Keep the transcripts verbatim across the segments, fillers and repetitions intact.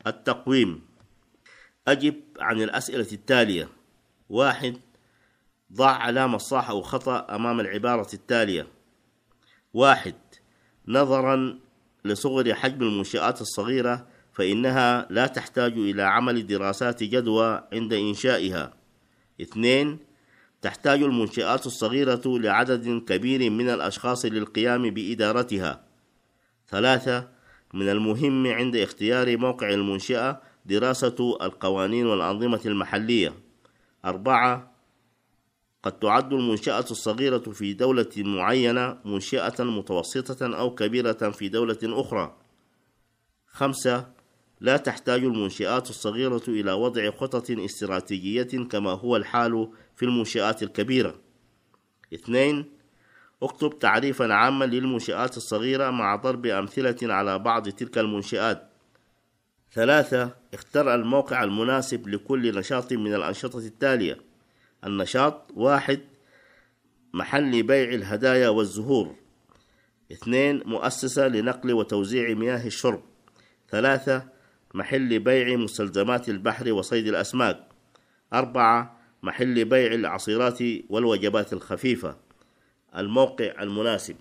التقويم. أجب عن الأسئلة التالية. واحد. ضع علامة صح أو خطأ أمام العبارة التالية. واحد. نظرا لصغر حجم المنشآت الصغيرة فإنها لا تحتاج إلى عمل دراسات جدوى عند إنشائها. اثنين. تحتاج المنشآت الصغيرة لعدد كبير من الأشخاص للقيام بإدارتها. ثلاثة. من المهم عند اختيار موقع المنشأة دراسة القوانين والأنظمة المحلية. أربعة. قد تعد المنشأة الصغيرة في دولة معينة منشأة متوسطة أو كبيرة في دولة أخرى. خمسة. لا تحتاج المنشآت الصغيرة إلى وضع خطط استراتيجية كما هو الحال في المنشآت الكبيرة. اثنين. اكتب تعريفا عاما للمنشآت الصغيرة مع ضرب أمثلة على بعض تلك المنشآت. ثلاثة. اختر الموقع المناسب لكل نشاط من الأنشطة التالية. النشاط: واحد. محل بيع الهدايا والزهور. اثنين. مؤسسة لنقل وتوزيع مياه الشرب. ثلاثة. محل بيع مستلزمات البحر وصيد الأسماك. أربعة. محل بيع العصيرات والوجبات الخفيفة. الموقع المناسب.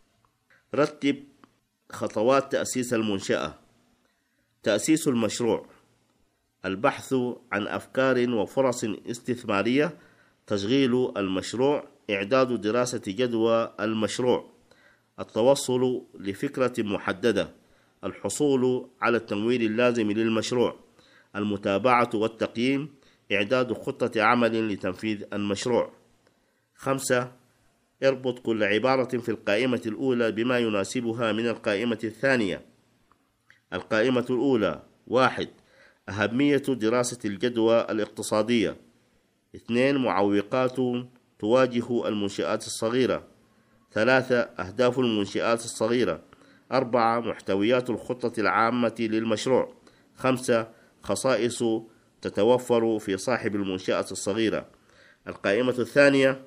رتب خطوات تأسيس المنشأة. تأسيس المشروع: البحث عن أفكار وفرص استثمارية، تشغيل المشروع، إعداد دراسة جدوى المشروع، التوصل لفكرة محددة، الحصول على التمويل اللازم للمشروع، المتابعة والتقييم، إعداد خطة عمل لتنفيذ المشروع. خمسة. اربط كل عبارة في القائمة الأولى بما يناسبها من القائمة الثانية. القائمة الأولى: واحد. أهمية دراسة الجدوى الاقتصادية. اثنين. معوقات تواجه المنشآت الصغيرة. ثلاثة. أهداف المنشآت الصغيرة. أربعة. محتويات الخطة العامة للمشروع. خمسة. خصائص تتوفر في صاحب المنشأة الصغيرة. القائمة الثانية: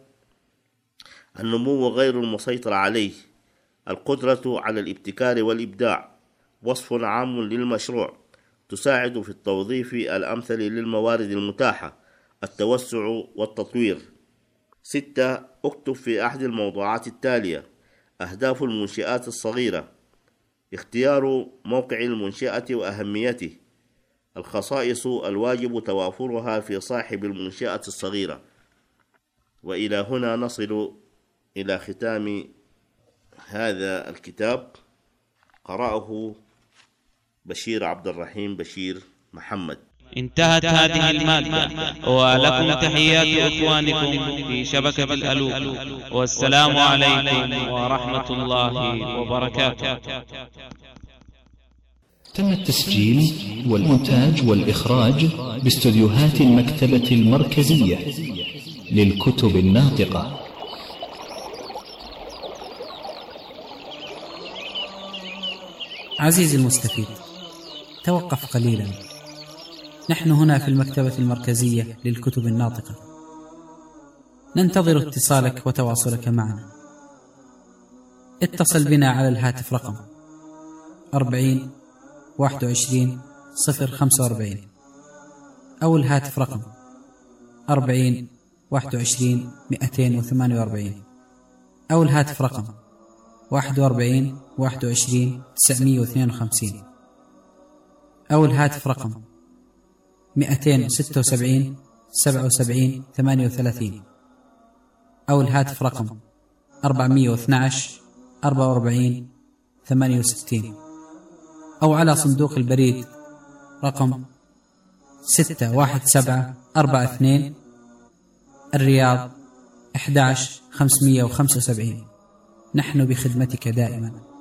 النمو غير المسيطر عليه، القدرة على الابتكار والإبداع، وصف عام للمشروع، تساعد في التوظيف الأمثل للموارد المتاحة، التوسع والتطوير. ستة. اكتب في أحد الموضوعات التالية: أهداف المنشآت الصغيرة، اختيار موقع المنشأة وأهميته، الخصائص الواجب توافرها في صاحب المنشأة الصغيرة. وإلى هنا نصل إلى ختام هذا الكتاب. قرأه بشير عبد الرحيم بشير محمد. انتهت هذه المادة، ولكم تحيات إخوانكم في شبكة الألوف، والسلام عليكم ورحمة الله وبركاته. تم التسجيل والمونتاج والإخراج باستوديوهات المكتبة المركزية للكتب الناطقة. عزيزي المستفيد، توقف قليلا. نحن هنا في المكتبة المركزية للكتب الناطقة، ننتظر اتصالك وتواصلك معنا. اتصل بنا على الهاتف رقم أربعين واحد وعشرين صفر خمسة وأربعين، أو الهاتف رقم أربعين واحد وعشرين مئتين وثمانية وأربعين، أو الهاتف رقم واحد وأربعين واحد وعشرين تسعمئة واثنين وخمسين، أو الهاتف رقم مئتين وستة وسبعين سبعة وسبعين ثمانية وثلاثين، أو الهاتف رقم أربعمئة واثني عشر أربعة وأربعين ثمانية وستين، أو على صندوق البريد رقم ستة واحد سبعة أربعة اثنين، الرياض أحد عشر خمسمئة وخمسة وسبعين. نحن بخدمتك دائما.